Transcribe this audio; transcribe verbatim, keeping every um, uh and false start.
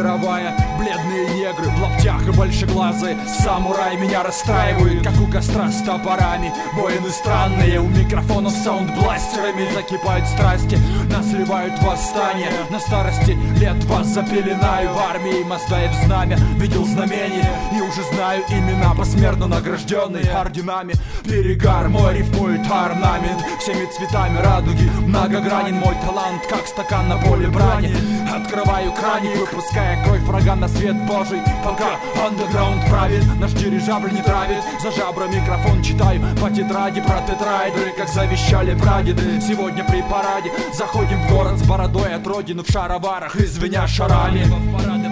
мировая. Бледные негры в лаптях и большеглазые самурай меня расстраивают, как у костра с топорами. Воины странные, у микрофонов саундбластерами закипают страсти, нас сливают восстания. На старости лет вас запеленаю в армии, мостаев знамя, видел знамения и уже знаю имена, посмертно награжденные орденами. Перегар мой рифмует орнамент всеми цветами радуги, многогранен мой талант, как стакан на поле брани. Открываю краник, выпуская кровь врага на свет Божий, пока андеграунд правит, наш дирижабль не травит. За жабра микрофон читаю по тетради про тетрайдеры, как завещали прадеды. Сегодня при параде заходим в город с бородой от родины в шароварах и звеня шарами.